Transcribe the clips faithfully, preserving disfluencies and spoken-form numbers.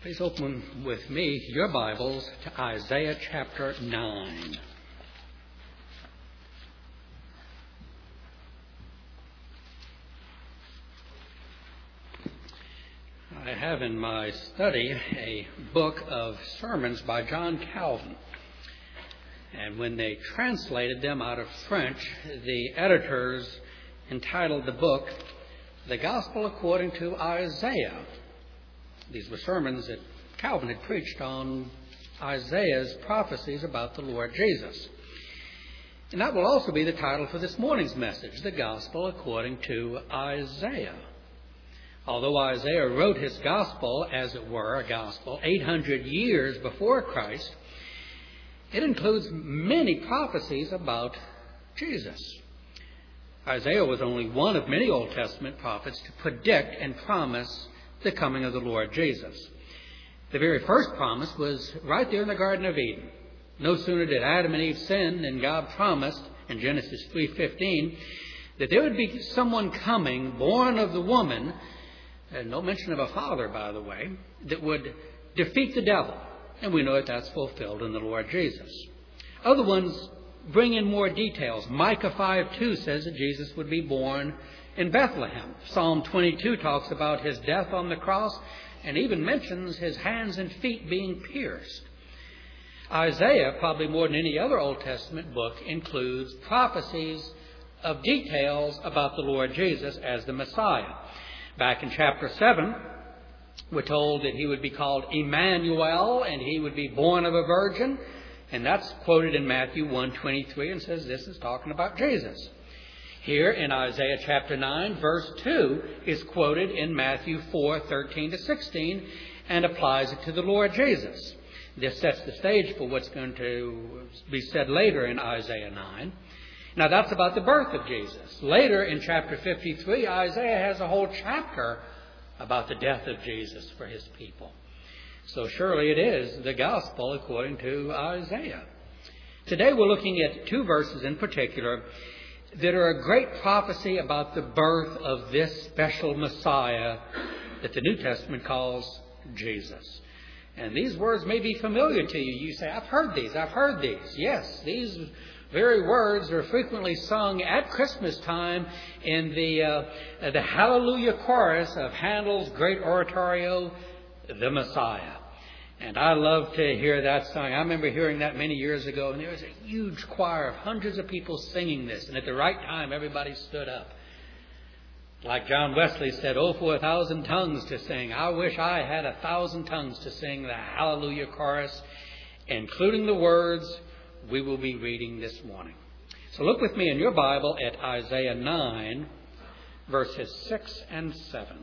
Please open with me your Bibles to Isaiah chapter nine. I have in my study a book of sermons by John Calvin. And when they translated them out of French, the editors entitled the book, The Gospel According to Isaiah. These were sermons that Calvin had preached on Isaiah's prophecies about the Lord Jesus. And that will also be the title for this morning's message, The Gospel According to Isaiah. Although Isaiah wrote his gospel, as it were, a gospel, eight hundred years before Christ, it includes many prophecies about Jesus. Isaiah was only one of many Old Testament prophets to predict and promise the coming of the Lord Jesus. The very first promise was right there in the Garden of Eden. No sooner did Adam and Eve sin than God promised in Genesis three fifteen that there would be someone coming, born of the woman, and no mention of a father, by the way, that would defeat the devil. And we know that that's fulfilled in the Lord Jesus. Other ones bring in more details. Micah five two says that Jesus would be born in Bethlehem. Psalm twenty-two talks about his death on the cross and even mentions his hands and feet being pierced. Isaiah, probably more than any other Old Testament book, includes prophecies of details about the Lord Jesus as the Messiah. Back in chapter seven, we're told that he would be called Emmanuel and he would be born of a virgin. And that's quoted in Matthew one twenty-three and says this is talking about Jesus. Here in Isaiah chapter nine, verse two is quoted in Matthew four thirteen to sixteen and applies it to the Lord Jesus. This sets the stage for what's going to be said later in Isaiah nine. Now that's about the birth of Jesus. Later in chapter fifty-three, Isaiah has a whole chapter about the death of Jesus for his people. So surely it is the gospel according to Isaiah. Today we're looking at two verses in particular that are a great prophecy about the birth of this special Messiah that the New Testament calls Jesus. And these words may be familiar to you. You say, I've heard these, I've heard these. Yes, these very words are frequently sung at Christmas time in the, uh, the Hallelujah chorus of Handel's great oratorio, The Messiah. And I love to hear that sung. I remember hearing that many years ago, and there was a huge choir of hundreds of people singing this. And at the right time, everybody stood up. Like John Wesley said, oh, for a thousand tongues to sing. I wish I had a thousand tongues to sing the Hallelujah chorus, including the words we will be reading this morning. So look with me in your Bible at Isaiah nine, verses six and seven.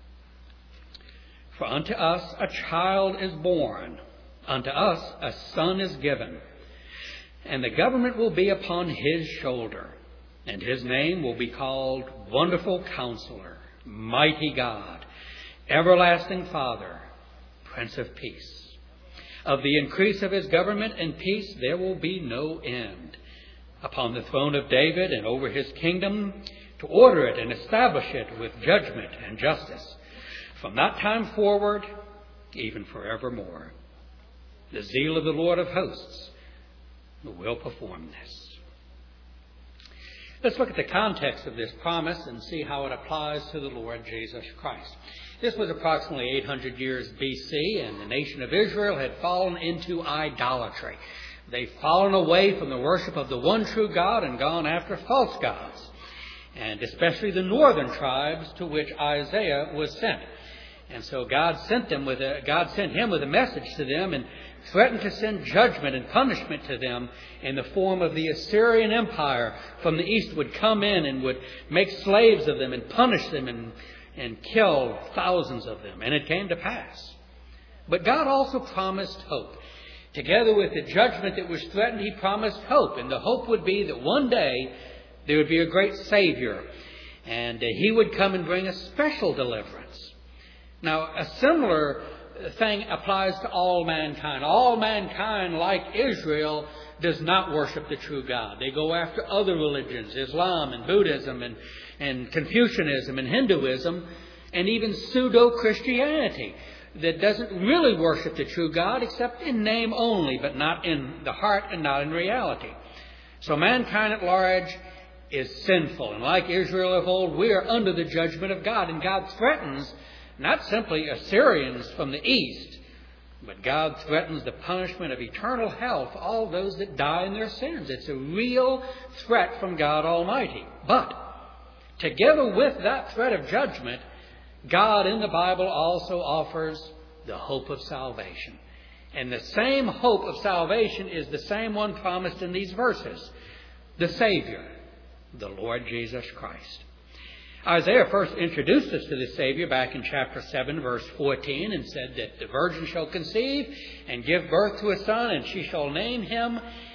For unto us a child is born, unto us a son is given, and the government will be upon his shoulder, and his name will be called Wonderful Counselor, Mighty God, Everlasting Father, Prince of Peace. Of the increase of his government and peace there will be no end, upon the throne of David and over his kingdom, to order it and establish it with judgment and justice, from that time forward, even forevermore. The zeal of the Lord of hosts will perform this. Let's look at the context of this promise and see how it applies to the Lord Jesus Christ. This was approximately eight hundred years B C, and the nation of Israel had fallen into idolatry. They'd fallen away from the worship of the one true God and gone after false gods, and especially the northern tribes to which Isaiah was sent. And so God sent them with a, God sent him with a message to them and threatened to send judgment and punishment to them in the form of the Assyrian Empire from the east would come in and would make slaves of them and punish them and, and kill thousands of them. And it came to pass. But God also promised hope. Together with the judgment that was threatened, he promised hope. And the hope would be that one day there would be a great Savior. And uh, he would come and bring a special deliverance. Now, a similar thing applies to all mankind. All mankind, like Israel, does not worship the true God. They go after other religions, Islam and Buddhism and, and Confucianism and Hinduism, and even pseudo-Christianity. that doesn't really worship the true God except in name only, but not in the heart and not in reality. So mankind at large is sinful. And like Israel of old, we are under the judgment of God. And God threatens not simply Assyrians from the east, but God threatens the punishment of eternal hell for all those that die in their sins. It's a real threat from God Almighty. But together with that threat of judgment, God in the Bible also offers the hope of salvation. And the same hope of salvation is the same one promised in these verses. The Savior, the Lord Jesus Christ. Isaiah first introduced us to the Savior back in chapter seven, verse fourteen, and said that the virgin shall conceive and give birth to a son, and she shall name him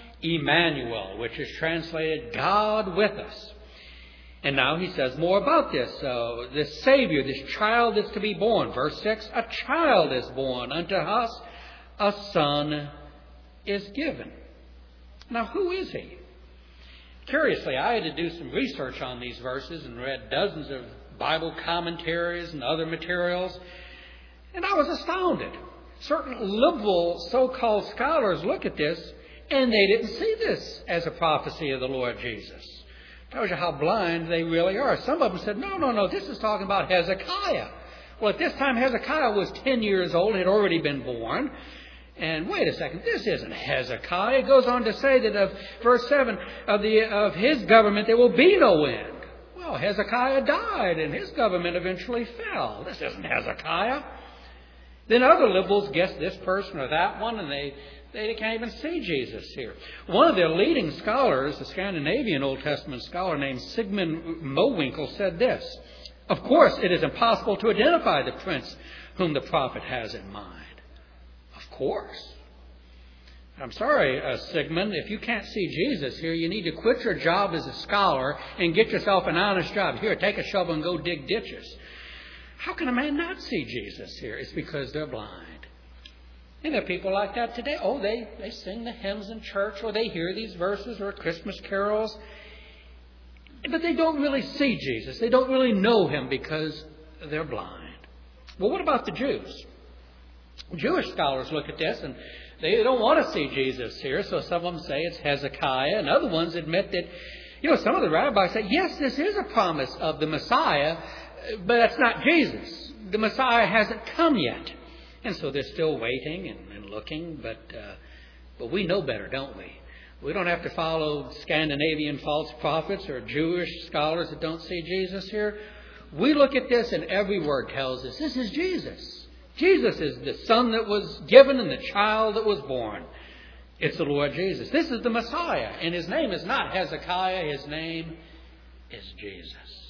Emmanuel, which is translated God with us. And now he says more about this. So this Savior, this child is to be born. Verse six, a child is born unto us, a son is given. Now who is he? Curiously, I had to do some research on these verses and read dozens of Bible commentaries and other materials, and I was astounded. Certain liberal so-called scholars look at this, and they didn't see this as a prophecy of the Lord Jesus. Tells you how blind they really are. Some of them said, no, no, no, this is talking about Hezekiah. Well, at this time, Hezekiah was ten years old, had already been born. And wait a second, this isn't Hezekiah. It goes on to say that of verse seven, of the of his government there will be no end. Well, Hezekiah died and his government eventually fell. This isn't Hezekiah. Then other liberals guess this person or that one, and they, they can't even see Jesus here. One of their leading scholars, a Scandinavian Old Testament scholar named Sigmund Mowinckel, said this: of course, it is impossible to identify the prince whom the prophet has in mind. Of course. I'm sorry, uh, Sigmund, if you can't see Jesus here, you need to quit your job as a scholar and get yourself an honest job. Here, take a shovel and go dig ditches. How can a man not see Jesus here? It's because they're blind. And there are people like that today. Oh, they, they sing the hymns in church, or they hear these verses or Christmas carols. But they don't really see Jesus. They don't really know him because they're blind. Well, what about the Jews? Jewish scholars look at this and they don't want to see Jesus here, so some of them say it's Hezekiah, and other ones admit that, you know, some of the rabbis say, yes, this is a promise of the Messiah, but that's not Jesus. The Messiah hasn't come yet. And so they're still waiting and, and looking, but uh, but we know better, don't we? We don't have to follow Scandinavian false prophets or Jewish scholars that don't see Jesus here. We look at this and every word tells us this is Jesus. Jesus is the son that was given and the child that was born. It's the Lord Jesus. This is the Messiah. And his name is not Hezekiah. His name is Jesus.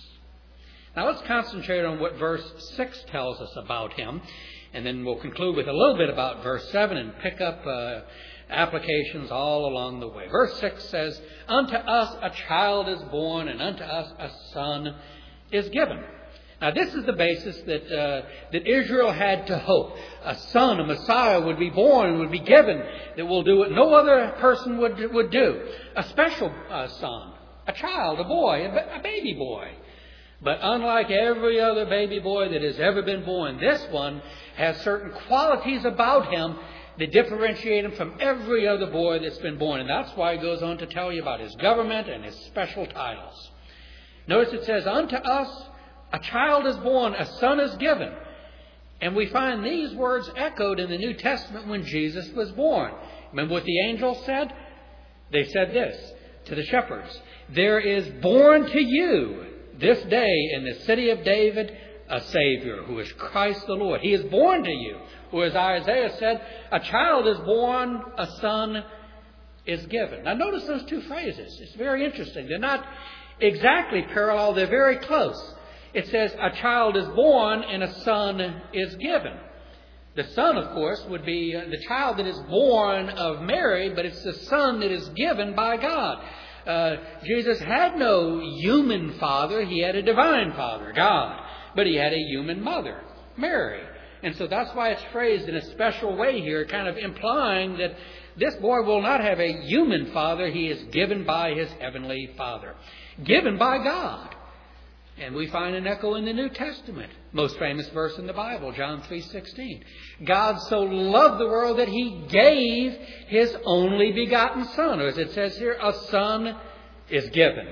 Now let's concentrate on what verse six tells us about him. And then we'll conclude with a little bit about verse seven and pick up uh, applications all along the way. Verse six says, unto us a child is born, and unto us a son is given. Now, this is the basis that uh, that Israel had to hope. A son, a Messiah would be born and would be given that will do what no other person would, would do. A special uh, son, a child, a boy, a, ba- a baby boy. But unlike every other baby boy that has ever been born, this one has certain qualities about him that differentiate him from every other boy that's been born. And that's why he goes on to tell you about his government and his special titles. Notice it says, unto us a child is born, a son is given. And we find these words echoed in the New Testament when Jesus was born. Remember what the angels said? They said this to the shepherds: there is born to you this day in the city of David a Savior, who is Christ the Lord. He is born to you. Or as Isaiah said, a child is born, a son is given. Now notice those two phrases. It's very interesting. They're not exactly parallel. They're very close. It says a child is born and a son is given. The son, of course, would be the child that is born of Mary, but it's the son that is given by God. Uh, Jesus had no human father. He had a divine father, God. But he had a human mother, Mary. And so that's why it's phrased in a special way here, kind of implying that this boy will not have a human father. He is given by his heavenly Father. Given by God. And we find an echo in the New Testament. Most famous verse in the Bible, John three sixteen. God so loved the world that He gave His only begotten Son. Or as it says here, a Son is given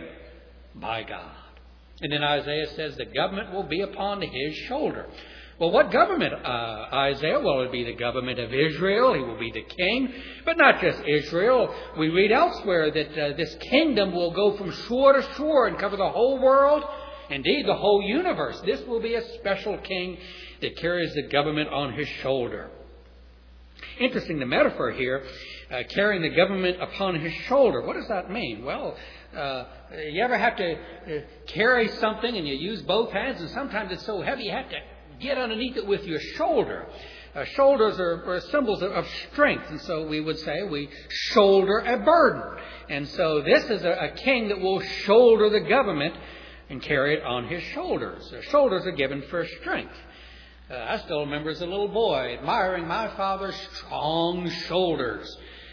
by God. And then Isaiah says the government will be upon His shoulder. Well, what government, uh, Isaiah? Well, it will be the government of Israel. He will be the king. But not just Israel. We read elsewhere that uh, this kingdom will go from shore to shore and cover the whole world. Indeed, the whole universe. This will be a special king that carries the government on his shoulder. Interesting, the metaphor here, uh, carrying the government upon his shoulder. What does that mean? Well, uh, you ever have to uh, carry something and you use both hands, and sometimes it's so heavy you have to get underneath it with your shoulder. Uh, shoulders are, are symbols of, of strength, and so we would say we shoulder a burden. And so this is a, a king that will shoulder the government and carry it on his shoulders. The shoulders are given for strength. Uh, I still remember as a little boy admiring my father's strong shoulders.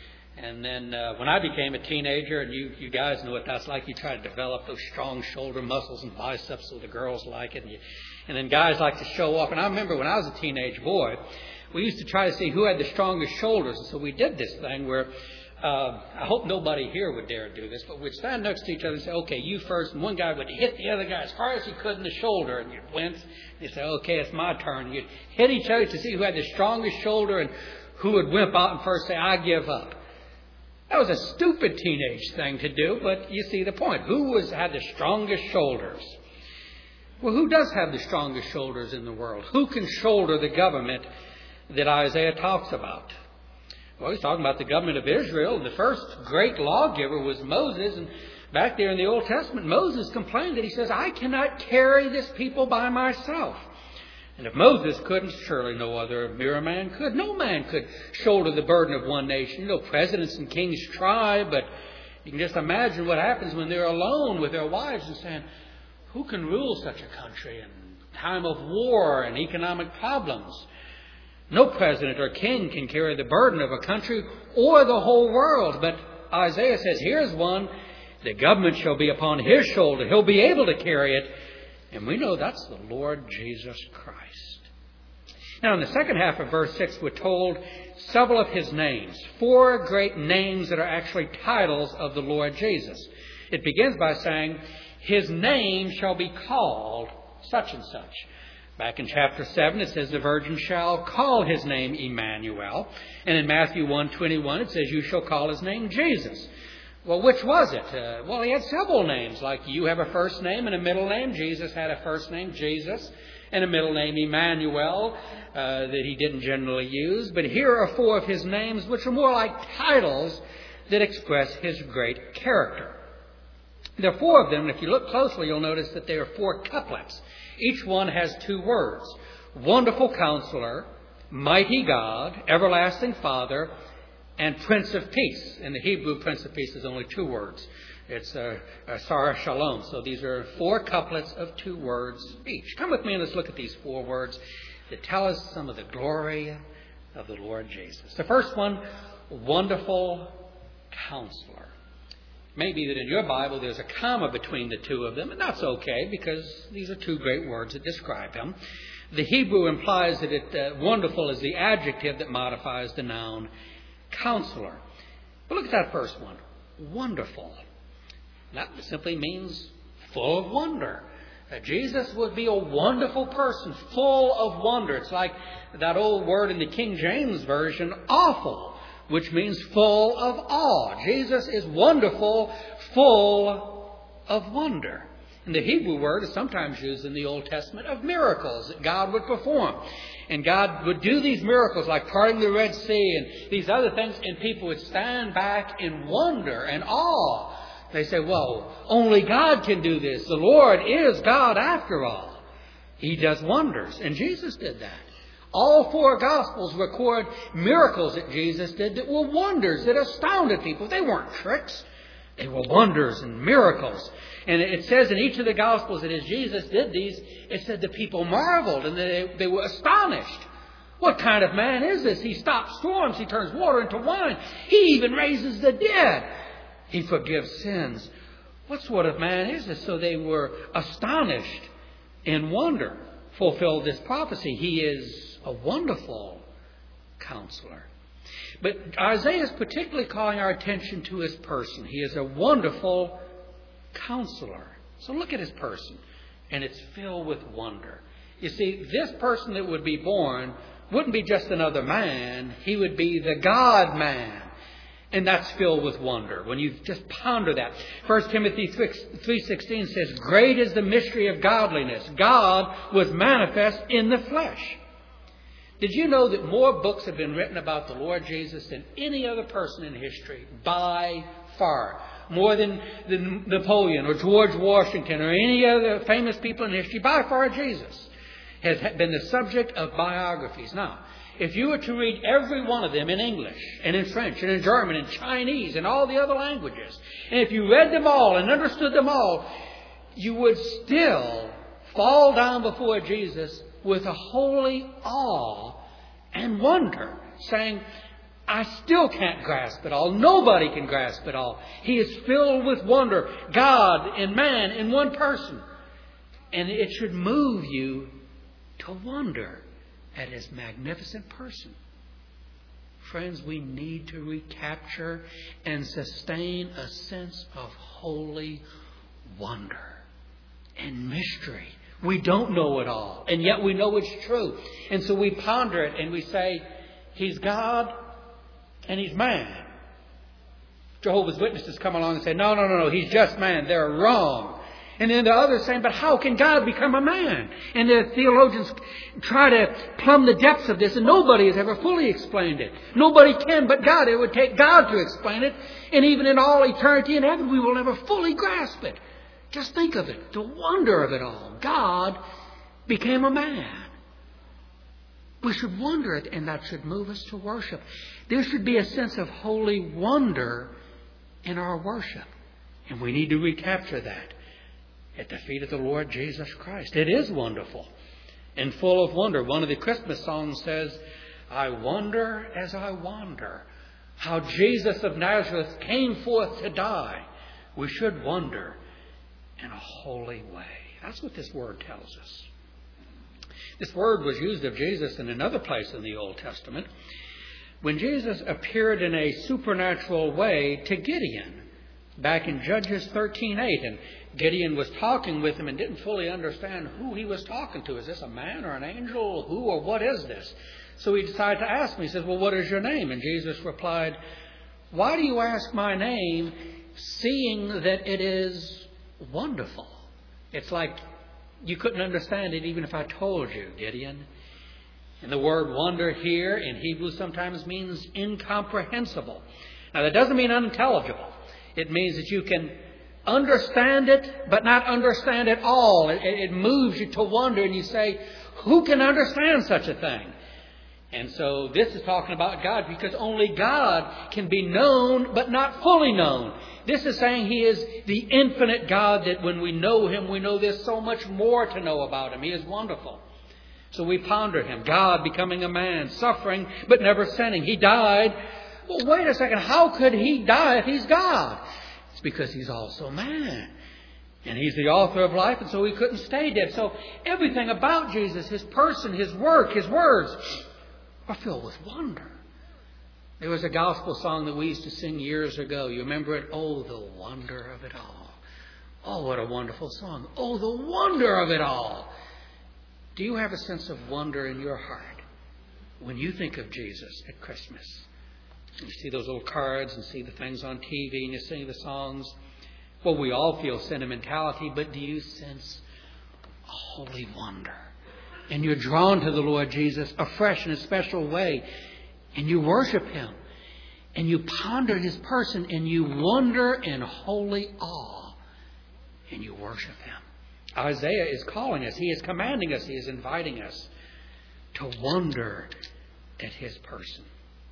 And then uh, when I became a teenager, and you, you guys know what that's like, you try to develop those strong shoulder muscles and biceps so the girls like it. And, you, and then guys like to show off. And I remember when I was a teenage boy, we used to try to see who had the strongest shoulders. And so we did this thing where Uh, I hope nobody here would dare do this, but we'd stand next to each other and say, okay, you first. And one guy would hit the other guy as hard as he could in the shoulder. And you'd wince. You'd say, okay, it's my turn. And you'd hit each other to see who had the strongest shoulder and who would wimp out and first say, I give up. That was a stupid teenage thing to do, but you see the point. Who was had the strongest shoulders? Well, who does have the strongest shoulders in the world? Who can shoulder the government that Isaiah talks about? Well, he's talking about the government of Israel. The first great lawgiver was Moses. And back there in the Old Testament, Moses complained that he says, I cannot carry this people by myself. And if Moses couldn't, surely no other mere man could. No man could shoulder the burden of one nation. You know, presidents and kings try, but you can just imagine what happens when they're alone with their wives and saying, who can rule such a country in time of war and economic problems? No president or king can carry the burden of a country or the whole world. But Isaiah says, here's one. The government shall be upon his shoulder. He'll be able to carry it. And we know that's the Lord Jesus Christ. Now, in the second half of verse six, we're told several of his names. Four great names that are actually titles of the Lord Jesus. It begins by saying, his name shall be called such and such. Back in chapter seven, it says the virgin shall call his name Emmanuel. And in Matthew one twenty-one, it says you shall call his name Jesus. Well, which was it? Uh, well, he had several names. Like you have a first name and a middle name. Jesus had a first name, Jesus, and a middle name, Emmanuel, uh, that he didn't generally use. But here are four of his names, which are more like titles that express his great character. There are four of them, and if you look closely, you'll notice that there are four couplets. Each one has two words. Wonderful Counselor, Mighty God, Everlasting Father, and Prince of Peace. In the Hebrew, Prince of Peace is only two words. It's uh, uh, Sar Shalom. So these are four couplets of two words each. Come with me and let's look at these four words that tell us some of the glory of the Lord Jesus. The first one, Wonderful Counselor. Maybe that in your Bible there's a comma between the two of them, and that's okay because these are two great words that describe him. The Hebrew implies that it, uh, wonderful is the adjective that modifies the noun counselor. But look at that first one, wonderful. That simply means full of wonder. Uh, Jesus would be a wonderful person, full of wonder. It's like that old word in the King James Version, awful, which means full of awe. Jesus is wonderful, full of wonder. And the Hebrew word is sometimes used in the Old Testament of miracles that God would perform. And God would do these miracles like parting the Red Sea and these other things, and people would stand back in wonder and awe. They say, well, only God can do this. The Lord is God after all. He does wonders. And Jesus did that. All four Gospels record miracles that Jesus did that were wonders that astounded people. They weren't tricks. They were wonders and miracles. And it says in each of the Gospels that as Jesus did these, it said the people marveled and they, they were astonished. What kind of man is this? He stops storms. He turns water into wine. He even raises the dead. He forgives sins. What sort of man is this? So they were astonished in wonder, fulfilled this prophecy. He is a wonderful counselor. But Isaiah is particularly calling our attention to his person. He is a wonderful counselor. So look at his person, and it's filled with wonder. You see, this person that would be born wouldn't be just another man. He would be the God-man. And that's filled with wonder. When you just ponder that. First Timothy three sixteen says, "Great is the mystery of godliness. God was manifest in the flesh." Did you know that more books have been written about the Lord Jesus than any other person in history? By far. More than, than Napoleon or George Washington or any other famous people in history. By far, Jesus has been the subject of biographies. Now, if you were to read every one of them in English and in French and in German and Chinese and all the other languages, and if you read them all and understood them all, you would still fall down before Jesus with a holy awe and wonder, saying, I still can't grasp it all. Nobody can grasp it all. He is filled with wonder. God and man in one person. And it should move you to wonder at his magnificent person. Friends, we need to recapture and sustain a sense of holy wonder and mystery. We don't know it all, and yet we know it's true. And so we ponder it and we say, He's God and He's man. Jehovah's Witnesses come along and say, no, no, no, no, He's just man. They're wrong. And then the others saying, but how can God become a man? And the theologians try to plumb the depths of this, and nobody has ever fully explained it. Nobody can but God. It would take God to explain it. And even in all eternity in heaven, we will never fully grasp it. Just think of it, the wonder of it all. God became a man. We should wonder it, and that should move us to worship. There should be a sense of holy wonder in our worship. And we need to recapture that at the feet of the Lord Jesus Christ. It is wonderful and full of wonder. One of the Christmas songs says, I wonder as I wander how Jesus of Nazareth came forth to die. We should wonder in a holy way. That's what this word tells us. This word was used of Jesus in another place in the Old Testament when Jesus appeared in a supernatural way to Gideon back in Judges thirteen eight. And Gideon was talking with him and didn't fully understand who he was talking to. Is this a man or an angel? Who or what is this? So he decided to ask me. He says, well, what is your name? And Jesus replied, why do you ask my name, seeing that it is wonderful? It's like you couldn't understand it even if I told you, Gideon. And the word wonder here in Hebrew sometimes means incomprehensible. Now, that doesn't mean unintelligible. It means that you can understand it, but not understand it all. It, it moves you to wonder, and you say, who can understand such a thing? And so this is talking about God, because only God can be known, but not fully known. This is saying He is the infinite God, that when we know Him, we know there's so much more to know about Him. He is wonderful. So we ponder Him. God becoming a man, suffering, but never sinning. He died. Well, wait a second. How could He die if He's God? It's because He's also man. And He's the author of life, and so He couldn't stay dead. So everything about Jesus, His person, His work, His words, are filled with wonder. There was a gospel song that we used to sing years ago. You remember it? Oh, the wonder of it all. Oh, what a wonderful song. Oh, the wonder of it all. Do you have a sense of wonder in your heart when you think of Jesus at Christmas? You see those little cards and see the things on T V and you sing the songs. Well, we all feel sentimentality, but do you sense a holy wonder? And you're drawn to the Lord Jesus afresh in a special way. And you worship Him. And you ponder His person. And you wonder in holy awe. And you worship Him. Isaiah is calling us. He is commanding us. He is inviting us to wonder at His person.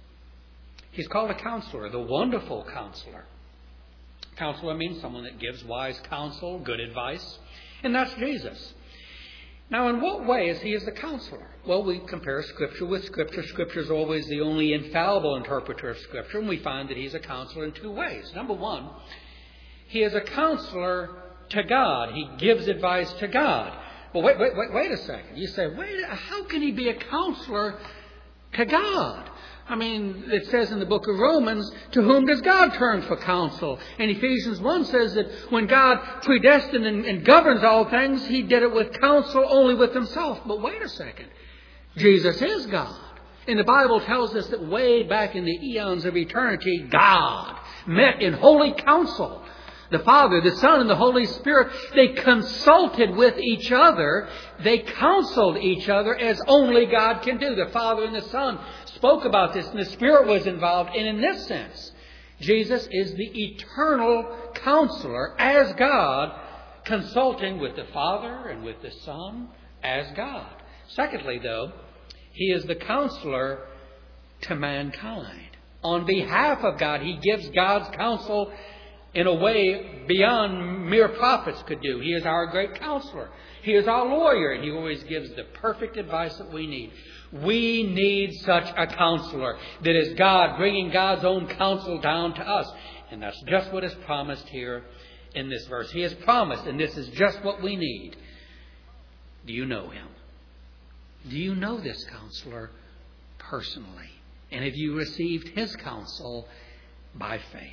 He's called a counselor, the wonderful counselor. Counselor means someone that gives wise counsel, good advice. And that's Jesus. Now, in what way is He as the counselor? Well, we compare Scripture with Scripture. Scripture is always the only infallible interpreter of Scripture, and we find that He's a counselor in two ways. Number one, He is a counselor to God. He gives advice to God. Well, wait, wait, wait, wait a second. You say, wait, how can he be a counselor to God? I mean, it says in the book of Romans, to whom does God turn for counsel? And Ephesians one says that when God predestined and, and governs all things, he did it with counsel only with himself. But wait a second. Jesus is God. And the Bible tells us that way back in the eons of eternity, God met in holy counsel. The Father, the Son, and the Holy Spirit, they consulted with each other. They counseled each other as only God can do. The Father and the Son spoke about this, and the Spirit was involved. And in this sense, Jesus is the eternal counselor as God, consulting with the Father and with the Son as God. Secondly, though, he is the counselor to mankind. On behalf of God, he gives God's counsel in a way beyond mere prophets could do. He is our great counselor. He is our lawyer, and he always gives the perfect advice that we need. We need such a counselor that is God, bringing God's own counsel down to us. And that's just what is promised here in this verse. He has promised, and this is just what we need. Do you know him? Do you know this counselor personally? And have you received his counsel by faith?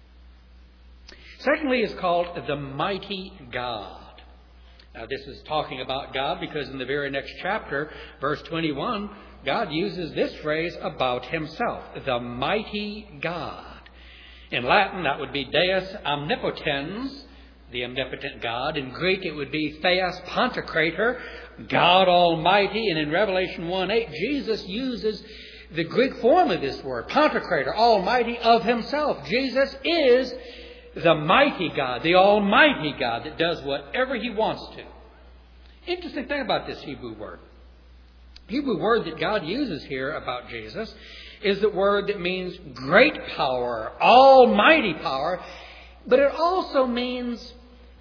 Secondly, is called the mighty God. Now, this is talking about God because in the very next chapter, verse twenty-one, God uses this phrase about himself, the mighty God. In Latin, that would be Deus Omnipotens, the omnipotent God. In Greek, it would be Theos Pantocrator, God Almighty. And in Revelation one eight, Jesus uses the Greek form of this word, Pantocrator, Almighty of himself. Jesus is the mighty God, the Almighty God that does whatever he wants to. Interesting thing about this Hebrew word. Hebrew word that God uses here about Jesus is the word that means great power, almighty power, but it also means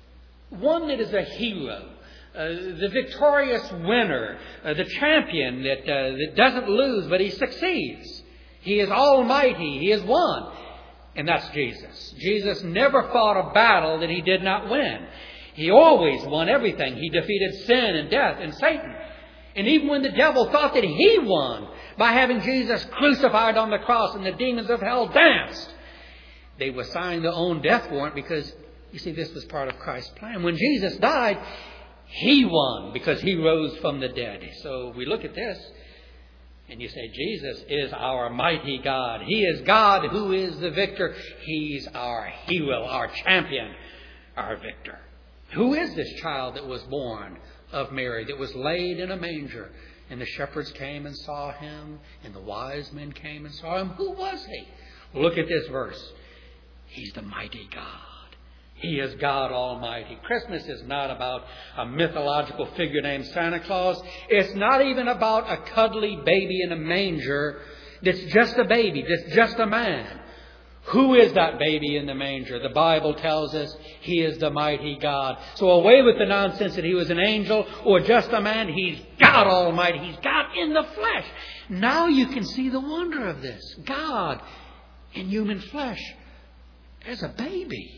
one that is a hero, uh, the victorious winner, uh, the champion that, uh, that doesn't lose, but he succeeds. He is almighty. He has won. And that's Jesus. Jesus never fought a battle that he did not win. He always won everything. He defeated sin and death and Satan. And even when the devil thought that he won by having Jesus crucified on the cross and the demons of hell danced, they were signing their own death warrant because, you see, this was part of Christ's plan. When Jesus died, he won because he rose from the dead. So we look at this and you say, Jesus is our mighty God. He is God who is the victor. He's our hero, our champion, our victor. Who is this child that was born of Mary, that was laid in a manger? And the shepherds came and saw him, and the wise men came and saw him. Who was he? Look at this verse. He's the mighty God. He is God Almighty. Christmas is not about a mythological figure named Santa Claus. It's not even about a cuddly baby in a manger that's just a baby, that's just a man. Who is that baby in the manger? The Bible tells us he is the mighty God. So away with the nonsense that he was an angel or just a man. He's God Almighty. He's God in the flesh. Now you can see the wonder of this. God in human flesh as a baby.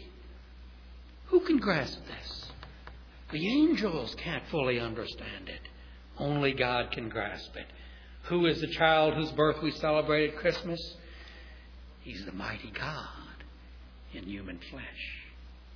Who can grasp this? The angels can't fully understand it. Only God can grasp it. Who is the child whose birth we celebrate at Christmas? He's the mighty God in human flesh.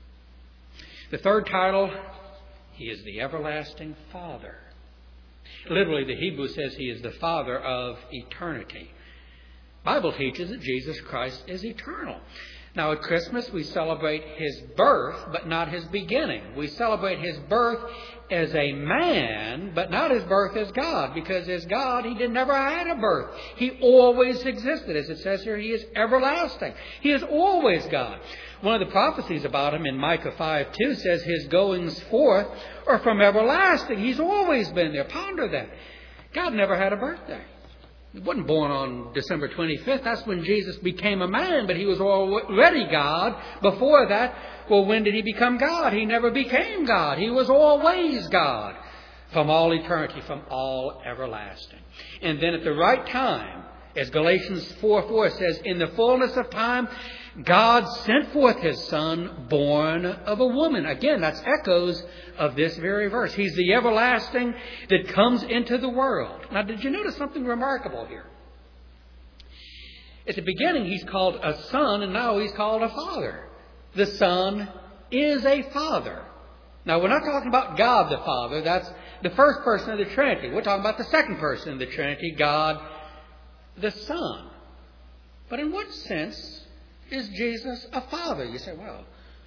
The third title, he is the everlasting Father. Literally, the Hebrew says he is the Father of eternity. The Bible teaches that Jesus Christ is eternal. Now, at Christmas, we celebrate his birth, but not his beginning. We celebrate his birth as a man, but not his birth as God, because as God, he did never had a birth. He always existed. As it says here, he is everlasting. He is always God. One of the prophecies about him in Micah five two says his goings forth are from everlasting. He's always been there. Ponder that. God never had a birthday. He wasn't born on December twenty-fifth. That's when Jesus became a man, but he was already God before that. Well, when did he become God? He never became God. He was always God from all eternity, from all everlasting. And then at the right time, as Galatians four four says, in the fullness of time, God sent forth His Son, born of a woman. Again, that's echoes of this very verse. He's the everlasting that comes into the world. Now, did you notice something remarkable here? At the beginning, He's called a Son, and now He's called a Father. The Son is a Father. Now, we're not talking about God the Father. That's the first person of the Trinity. We're talking about the second person of the Trinity, God the Son. But in what sense is Jesus a father? You say, well,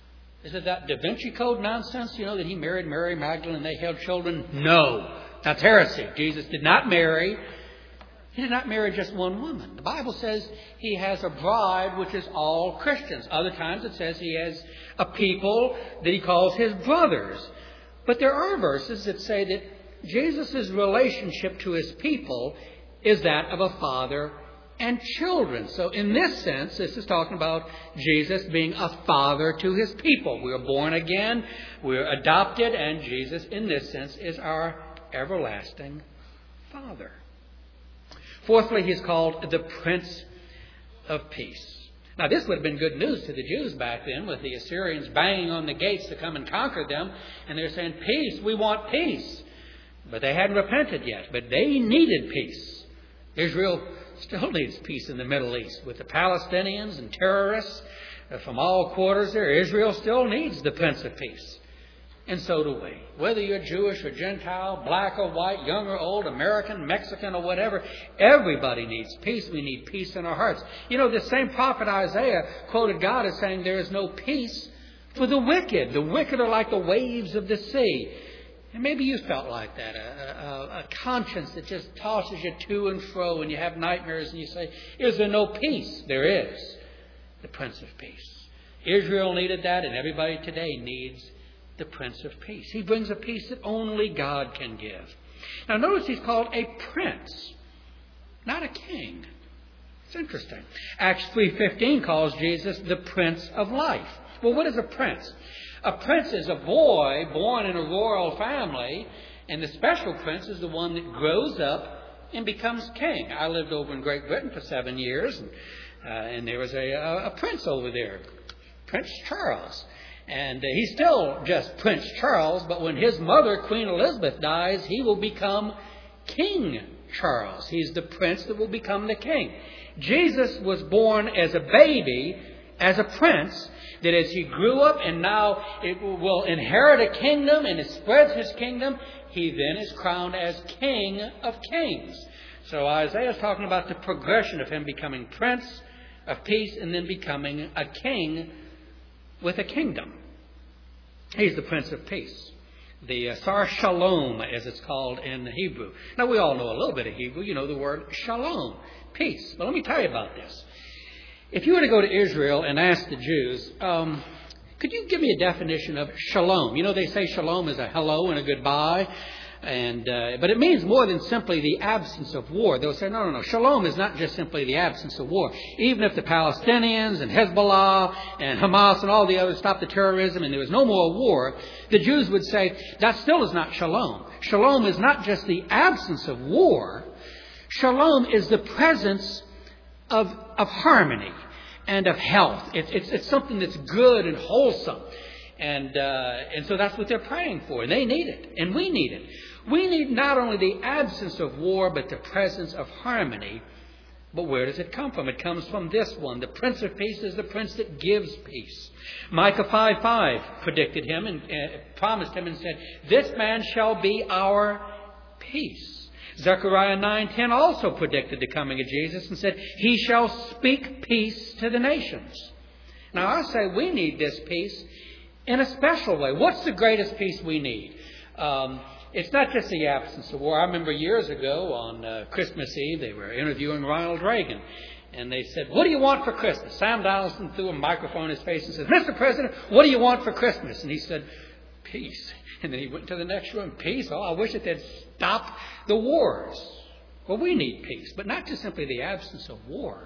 is it that Da Vinci Code nonsense, you know, that He married Mary Magdalene and they held children? No, that's heresy. Jesus did not marry. He did not marry just one woman. The Bible says He has a bride, which is all Christians. Other times it says He has a people that He calls His brothers. But there are verses that say that Jesus' relationship to His people is that of a father and children. So in this sense, this is talking about Jesus being a father to His people. We are born again, we are adopted, and Jesus in this sense is our everlasting Father. Fourthly, He's called the Prince of Peace. Now, this would have been good news to the Jews back then, with the Assyrians banging on the gates to come and conquer them. And they're saying, peace, we want peace. But they hadn't repented yet. But they needed peace. Israel still needs peace in the Middle East. With the Palestinians and terrorists from all quarters there, Israel still needs the Prince of Peace. And so do we. Whether you're Jewish or Gentile, black or white, young or old, American, Mexican or whatever, everybody needs peace. We need peace in our hearts. You know, this same prophet Isaiah quoted God as saying there is no peace for the wicked. The wicked are like the waves of the sea. And maybe you felt like that, a, a, a conscience that just tosses you to and fro and you have nightmares and you say, is there no peace? There is. The Prince of Peace. Israel needed that, and everybody today needs the Prince of Peace. He brings a peace that only God can give. Now notice He's called a prince, not a king. It's interesting. Acts three fifteen calls Jesus the Prince of Life. Well, what is a prince? A prince is a boy born in a royal family, and the special prince is the one that grows up and becomes king. I lived over in Great Britain for seven years, and, uh, and there was a, a, a prince over there, Prince Charles. And uh, he's still just Prince Charles, but when his mother, Queen Elizabeth, dies, he will become King Charles. He's the prince that will become the king. Jesus was born as a baby, as a prince, that as he grew up and now it will inherit a kingdom and it spreads his kingdom, he then is crowned as King of Kings. So Isaiah is talking about the progression of him becoming Prince of Peace and then becoming a king with a kingdom. He's the Prince of Peace. The uh, Sar Shalom, as it's called in Hebrew. Now, we all know a little bit of Hebrew. You know the word shalom, peace. But let me tell you about this. If you were to go to Israel and ask the Jews, um, could you give me a definition of shalom? You know, they say shalom is a hello and a goodbye. And uh, but it means more than simply the absence of war. They'll say, no, no, no. Shalom is not just simply the absence of war. Even if the Palestinians and Hezbollah and Hamas and all the others stopped the terrorism and there was no more war, the Jews would say, that still is not shalom. Shalom is not just the absence of war. Shalom is the presence of, of harmony and of health. It's, it's, it's something that's good and wholesome. And uh, and so that's what they're praying for. And they need it. And we need it. We need not only the absence of war, but the presence of harmony. But where does it come from? It comes from this one. The Prince of Peace is the Prince that gives peace. Micah five five predicted him and uh, promised him and said, this man shall be our peace. Zechariah nine ten also predicted the coming of Jesus and said, he shall speak peace to the nations. Now I say we need this peace in a special way. What's the greatest peace we need? Um, it's not just the absence of war. I remember years ago on uh, Christmas Eve, they were interviewing Ronald Reagan. And they said, what do you want for Christmas? Sam Donaldson threw a microphone in his face and said, Mister President, what do you want for Christmas? And he said, peace. And then he went to the next room. Peace? Oh, I wish it had stopped the wars. Well, we need peace, but not just simply the absence of war.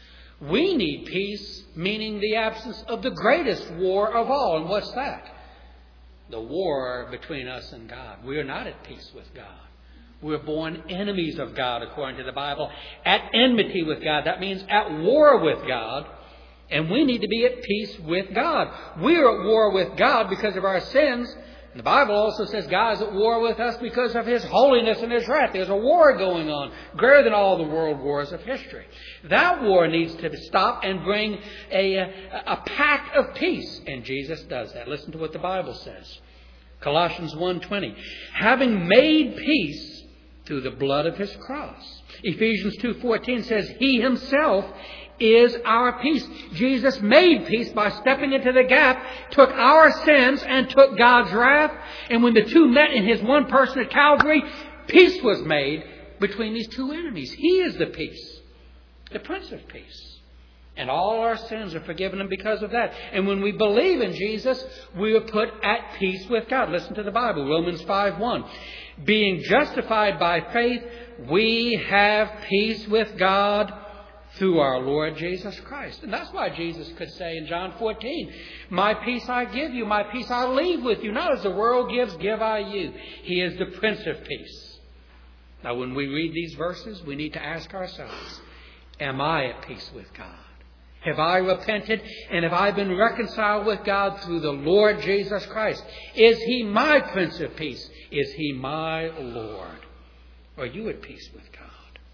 We need peace, meaning the absence of the greatest war of all. And what's that? The war between us and God. We are not at peace with God. We're born enemies of God, according to the Bible. At enmity with God. That means at war with God. And we need to be at peace with God. We are at war with God because of our sins. And the Bible also says God is at war with us because of His holiness and His wrath. There's a war going on, greater than all the world wars of history. That war needs to stop and bring a, a, a pact of peace. And Jesus does that. Listen to what the Bible says. Colossians one twenty. Having made peace through the blood of His cross. Ephesians two fourteen says He Himself is our peace. Jesus made peace by stepping into the gap, took our sins and took God's wrath. And when the two met in His one person at Calvary, peace was made between these two enemies. He is the peace, the Prince of Peace. And all our sins are forgiven Him because of that. And when we believe in Jesus, we are put at peace with God. Listen to the Bible, Romans five one. Being justified by faith, we have peace with God through our Lord Jesus Christ. And that's why Jesus could say in John fourteen, my peace I give you, my peace I leave with you. Not as the world gives, give I you. He is the Prince of Peace. Now when we read these verses, we need to ask ourselves, am I at peace with God? Have I repented and have I been reconciled with God through the Lord Jesus Christ? Is He my Prince of Peace? Is He my Lord? Are you at peace with God?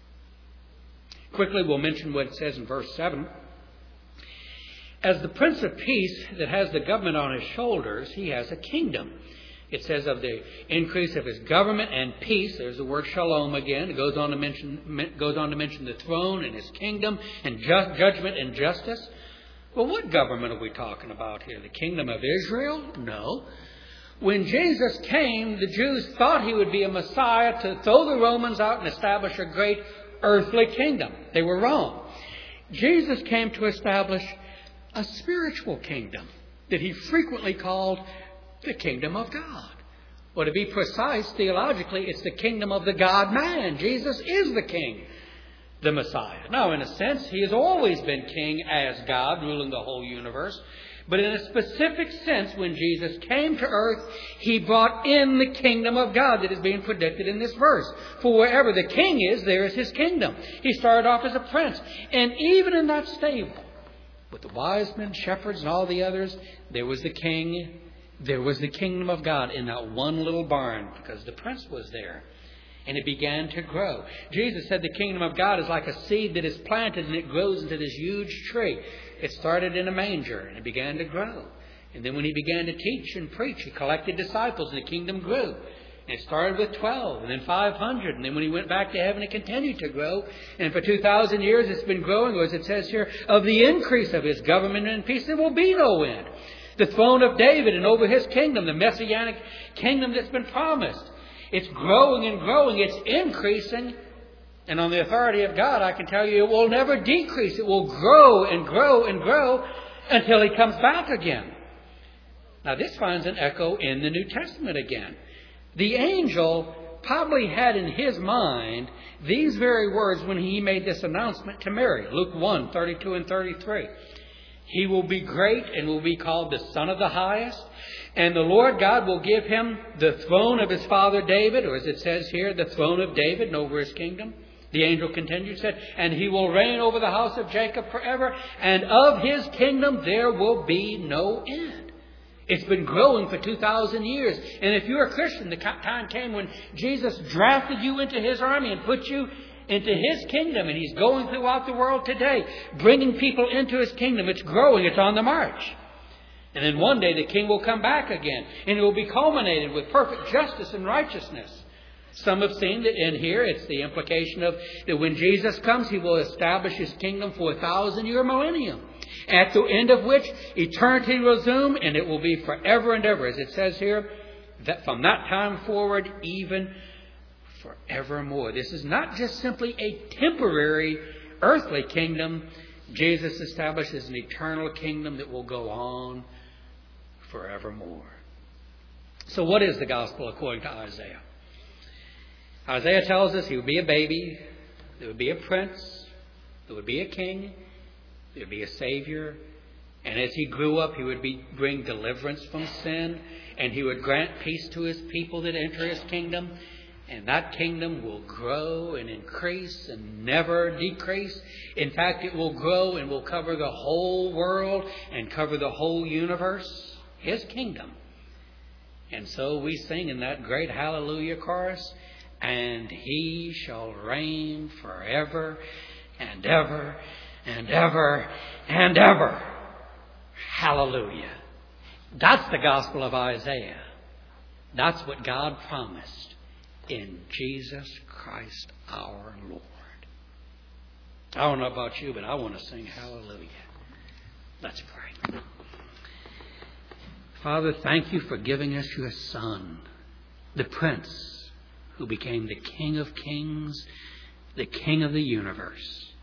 Quickly, we'll mention what it says in verse seven. As the Prince of Peace that has the government on His shoulders, He has a kingdom. It says of the increase of His government and peace. There's the word shalom again. It goes on to mention, goes on to mention the throne and His kingdom and just, judgment and justice. Well, what government are we talking about here? The kingdom of Israel? No. When Jesus came, the Jews thought He would be a Messiah to throw the Romans out and establish a great earthly kingdom. They were wrong. Jesus came to establish a spiritual kingdom that He frequently called the kingdom of God. Well, to be precise, theologically, it's the kingdom of the God-man. Jesus is the king, the Messiah. Now, in a sense, He has always been king as God, ruling the whole universe. But in a specific sense, when Jesus came to earth, He brought in the kingdom of God that is being predicted in this verse. For wherever the king is, there is His kingdom. He started off as a prince. And even in that stable, with the wise men, shepherds, and all the others, there was the king. There was the kingdom of God in that one little barn because the prince was there. And it began to grow. Jesus said the kingdom of God is like a seed that is planted and it grows into this huge tree. It started in a manger and it began to grow. And then when He began to teach and preach, He collected disciples and the kingdom grew. And it started with twelve and then five hundred. And then when He went back to heaven, it continued to grow. And for two thousand years, it's been growing, as it says here, of the increase of His government and peace, there will be no end. The throne of David and over His kingdom, the messianic kingdom that's been promised. It's growing and growing. It's increasing. And on the authority of God, I can tell you it will never decrease. It will grow and grow and grow until He comes back again. Now, this finds an echo in the New Testament again. The angel probably had in his mind these very words when he made this announcement to Mary. Luke one, thirty-two and thirty-three. He will be great and will be called the Son of the Highest. And the Lord God will give Him the throne of His father David, or as it says here, the throne of David and over His kingdom. The angel continued, said, and He will reign over the house of Jacob forever, and of His kingdom there will be no end. It's been growing for two thousand years. And if you're a Christian, the time came when Jesus drafted you into His army and put you into His kingdom. And He's going throughout the world today, bringing people into His kingdom. It's growing. It's on the march. And then one day the King will come back again. And it will be culminated with perfect justice and righteousness. Some have seen that in here it's the implication of that when Jesus comes, He will establish His kingdom for a thousand year millennium. At the end of which eternity will resume, and it will be forever and ever. As it says here, that from that time forward, even forevermore. This is not just simply a temporary earthly kingdom. Jesus establishes an eternal kingdom that will go on forevermore. So what is the gospel according to Isaiah? Isaiah tells us He would be a baby, there would be a prince, there would be a king, there would be a Savior, and as He grew up, He would be, bring deliverance from sin, and He would grant peace to His people that enter His kingdom. And that kingdom will grow and increase and never decrease. In fact, it will grow and will cover the whole world and cover the whole universe. His kingdom. And so we sing in that great hallelujah chorus, and He shall reign forever and ever and ever and ever. Hallelujah. That's the gospel of Isaiah. That's what God promised in Jesus Christ our Lord. I don't know about you, but I want to sing hallelujah. Let's pray. Father, thank you for giving us your Son, the Prince, who became the King of Kings, the King of the universe.